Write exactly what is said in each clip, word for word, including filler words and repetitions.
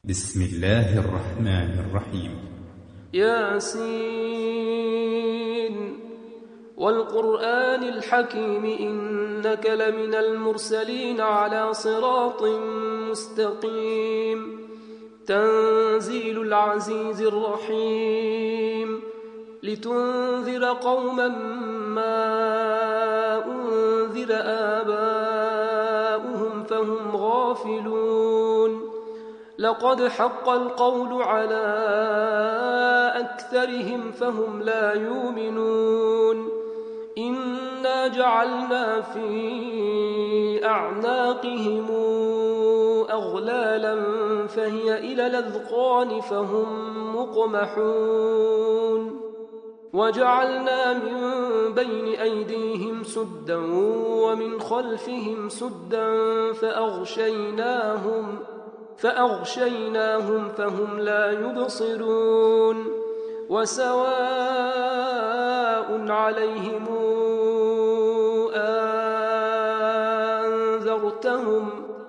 بسم الله الرحمن الرحيم. ياسين والقرآن الحكيم إنك لمن المرسلين على صراط مستقيم تنزيل العزيز الرحيم لتنذر قوما ما أنذر آباؤهم فهم غافلون لقد حق القول على أكثرهم فهم لا يؤمنون إنا جعلنا في أعناقهم أغلالا فهي إلى الأذقان فهم مقمحون وجعلنا من بين أيديهم سدا ومن خلفهم سدا فأغشيناهم فأغشيناهم فهم لا يبصرون وسواء عليهم أنذرتهم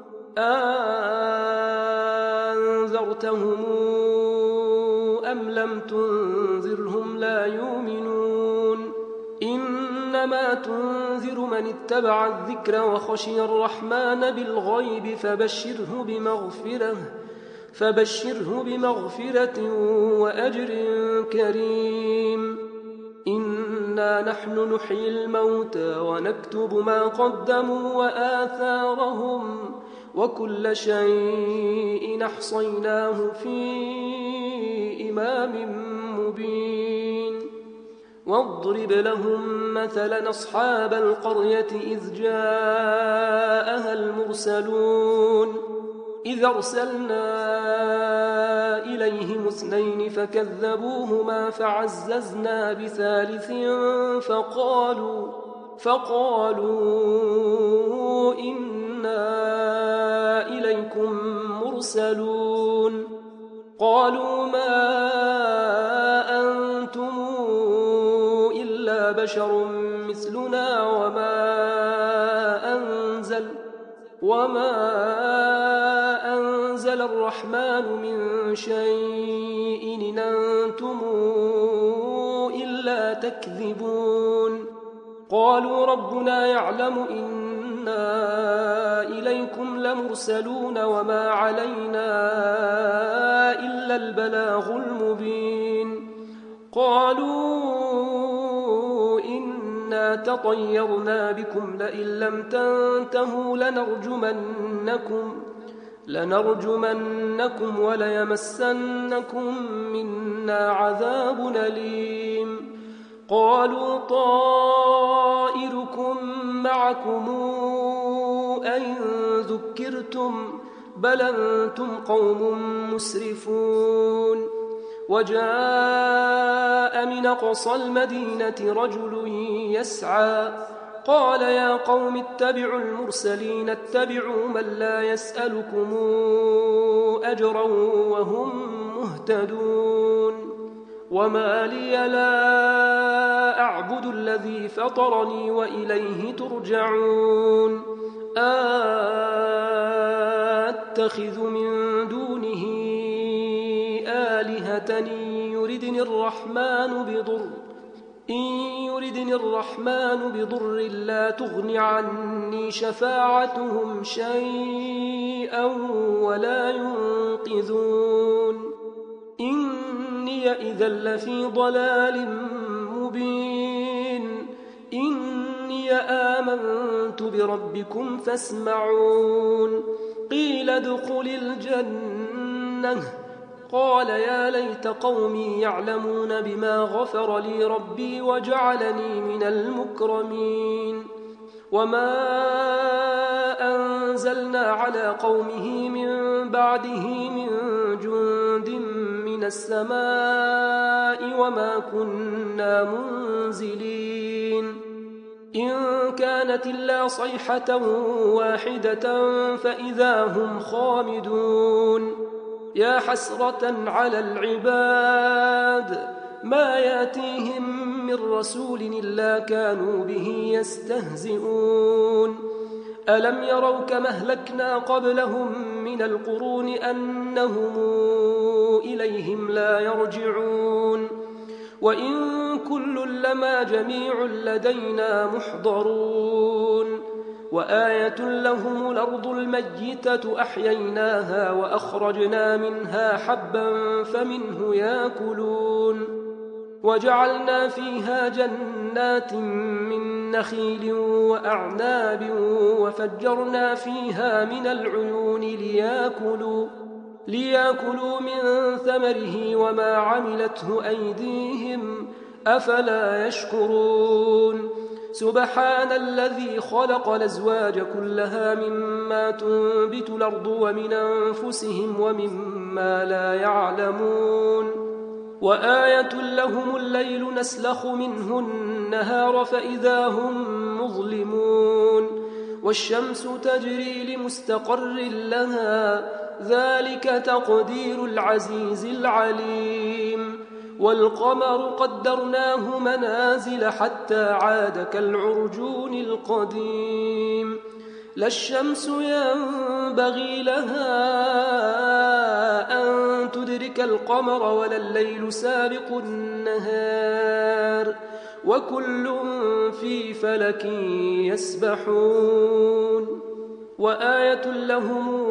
أنذرتهم أم لم تنذرهم لا يؤمنون إنما تنذر من اتبع الذكر وخشي الرحمن بالغيب فبشره بمغفرة فبشره بمغفرة وأجر كريم إنا نحن نحيي الموتى ونكتب ما قدموا وآثارهم وكل شيء أحصيناه في إمام مبين واضرب لهم مثلا أصحاب القرية إذ جاءها المرسلون إذ أرسلنا إليهم اثنين فكذبوهما فعززنا بثالث فقالوا فقالوا إنا إليكم مرسلون قالوا ما أنتم إلا بشر مثلنا وما أنزل وما أنزل الرحمن من شيء إن أنتم إلا تكذبون قالوا ربنا يعلم إنا إليكم لمرسلون وما علينا إلا البلاغ المبين قالوا إنا تطيرنا بكم لئن لم تنتهوا لنرجمنكم لنرجمنكم وليمسنكم منا عذاب أليم قالوا طائركم معكم أئن ذكرتم بل أنتم قوم مسرفون وجاء من أقصى المدينة رجل يسعى قال يا قوم اتبعوا المرسلين اتبعوا من لا يسألكم أجرا وهم مهتدون وما لي لا أعبد الذي فطرني وإليه ترجعون أتخذ من دونه آلهة يردني الرحمن بضر إن يردني الرحمن بضر لا تغن عني شفاعتهم شيئا ولا ينقذون إني إذا لفي ضلال مبين إني آمنت بربكم فاسمعون قيل ادخل الجنة قال يا ليت قومي يعلمون بما غفر لي ربي وجعلني من المكرمين وما أنزلنا على قومه من بعده من جند من السماء وما كنا منزلين إن كانت إلا صيحة واحدة فإذا هم خامدون يا حسرة على العباد ما ياتيهم من رسول إلا كانوا به يستهزئون ألم يروا كما أهلكنا قبلهم من القرون أن أنهم إليهم لا يرجعون وإن كل لما جميع لدينا محضرون وآية لهم الأرض الميتة أحييناها وأخرجنا منها حبا فمنه يأكلون وجعلنا فيها جنات من نخيل وأعناب وفجرنا فيها من العيون ليأكلوا ليأكلوا من ثمره وما عملته أيديهم أفلا يشكرون سبحان الذي خلق الأزواج كلها مما تنبت الأرض ومن أنفسهم ومما لا يعلمون وآية لهم الليل نسلخ منه النهار فإذا هم مظلمون والشمس تجري لمستقر لها ذلك تقدير العزيز العليم والقمر قدرناه منازل حتى عاد كالعرجون القديم لا الشمس ينبغي لها أن تدرك القمر ولا الليل سابق النهار وكل في فلك يسبحون وآية لهم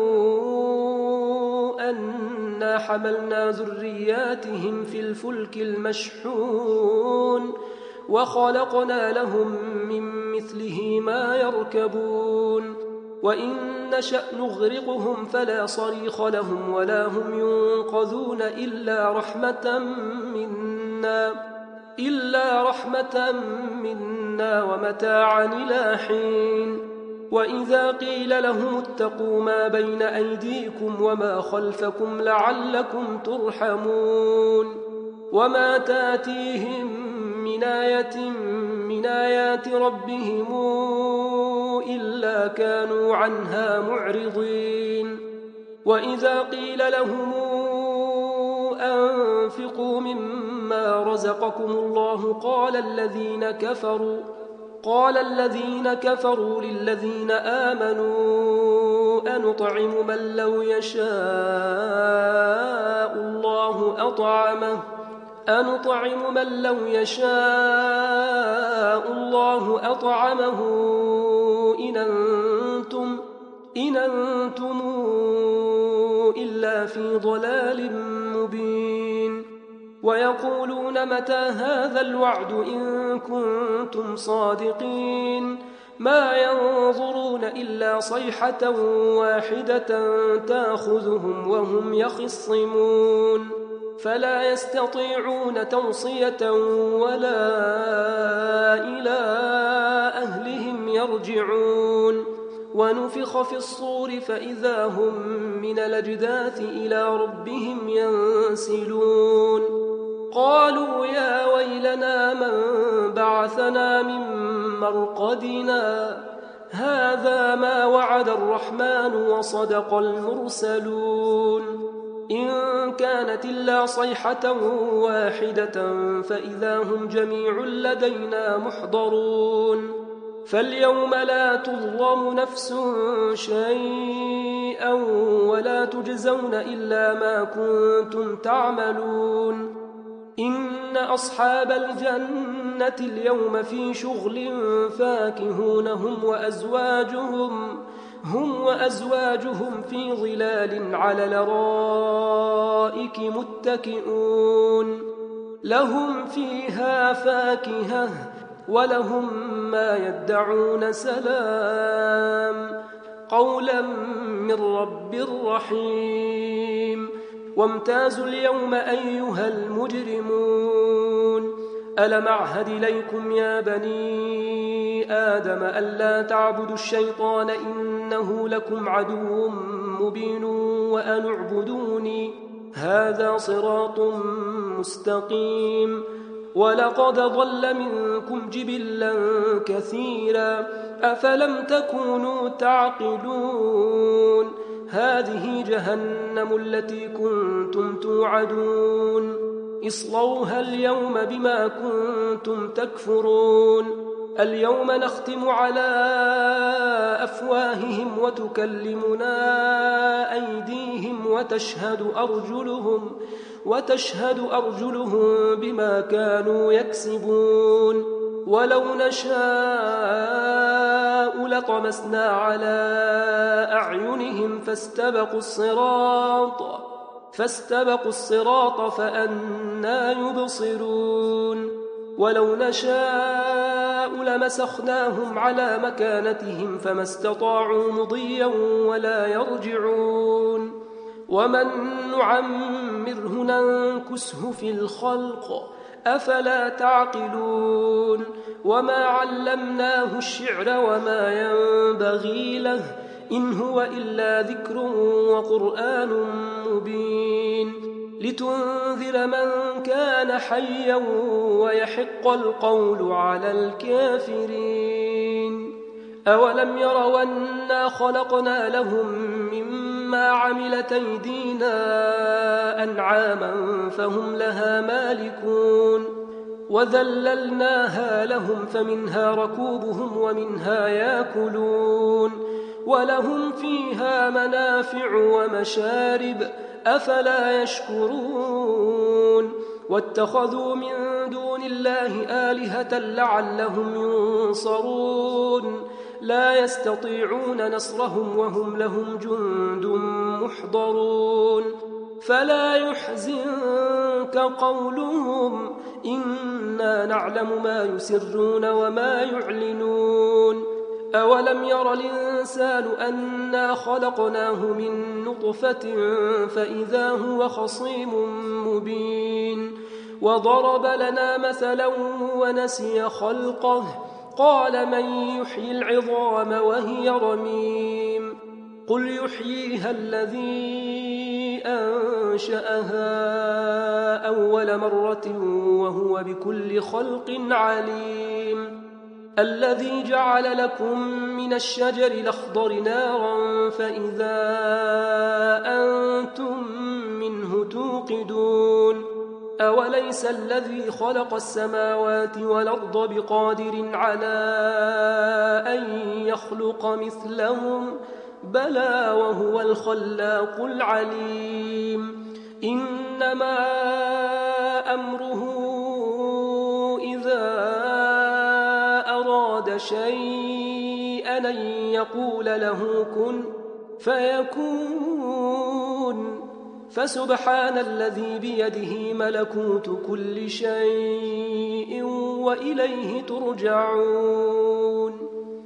أنا حملنا ذرياتهم في الفلك المشحون وخلقنا لهم من مثله ما يركبون وإن نشأ نغرقهم فلا صريخ لهم ولا هم ينقذون إلا رحمة منا إلا رحمة منا ومتاعا إلى حين وإذا قيل لهم اتقوا ما بين أيديكم وما خلفكم لعلكم ترحمون وما تاتيهم من آية من آيات ربهم إلا كانوا عنها معرضين وإذا قيل لهم أنفقوا مما رزقكم الله قال الذين كفروا قال الذين كفروا للذين آمنوا أنطعم من لو يشاء الله أطعمه أنطعم من لو يشاء الله أطعمه إن أنتم إن أنتم إلا في ضلال مبين ويقولون متى هذا الوعد إن كنتم صادقين ما ينظرون إلا صيحة واحدة تأخذهم وهم يخصمون فلا يستطيعون توصية ولا إلى أهلهم يرجعون ونفخ في الصور فإذا هم من الأجداث إلى ربهم ينسلون قالوا يا ويلنا من بعثنا من مرقدنا هذا ما وعد الرحمن وصدق المرسلون إن كانت إلا صيحة واحدة فإذا هم جميع لدينا محضرون فاليوم لا تظلم نفس شيئا ولا تجزون إلا ما كنتم تعملون إن أصحاب الجنة اليوم في شغل فاكهون هم وأزواجهم هم وأزواجهم في ظلال على الأرائك متكئون لهم فيها فاكهة ولهم ما يدعون سلام قولا من رب رحيم وامتازوا اليوم أيها المجرمون ألم أعهد إليكم يا بني آدم ألا تعبدوا الشيطان إنه لكم عدو مبين وأن اعبدوني هذا صراط مستقيم ولقد ضل منكم جبلا كثيرا أفلم تكونوا تعقلون هذه جهنم التي كنتم توعدون اصلوها اليوم بما كنتم تكفرون اليوم نختم على أفواههم وتكلمنا أيديهم وتشهد أرجلهم وتشهد أرجلهم بما كانوا يكسبون ولو نشاء لطمسنا على أعينهم فاستبقوا الصراط فاستبقوا الصراط فأنى يبصرون ولو نشاء لمسخناهم على مكانتهم فما استطاعوا مضيا ولا يرجعون ومن نعمره ننكسه في الخلق أفلا تعقلون وما علمناه الشعر وما ينبغي له إن هو إلا ذكر وقرآن مبين لتنذر من كان حيا ويحق القول على الكافرين أولم يروا أنا خلقنا لهم مما عملت أيدينا أنعاما فهم لها مالكون وذللناها لهم فمنها ركوبهم ومنها يأكلون ولهم فيها منافع ومشارب أفلا يشكرون واتخذوا من دون الله آلهة لعلهم ينصرون لا يستطيعون نصرهم وهم لهم جند محضرون فلا يحزنك قولهم إنا نعلم ما يسرون وما يعلنون أولم ير الإنسان أنا خلقناه من نطفة فإذا هو خصيم مبين وضرب لنا مثلا ونسي خلقه قال من يحيي العظام وهي رميم قل يحييها الذي أنشأها أول مرة وهو بكل خلق عليم الذي جعل لكم من الشجر الأخضر نارا فإذا أنتم منه توقدون أوليس الذي خلق السماوات والأرض بقادر على أن يخلق مثلهم بلى وهو الخلاق العليم إنما أمره إذا أراد شيئا أن يقول له كن فيكون فسبحان الذي بيده ملكوت كل شيء وإليه ترجعون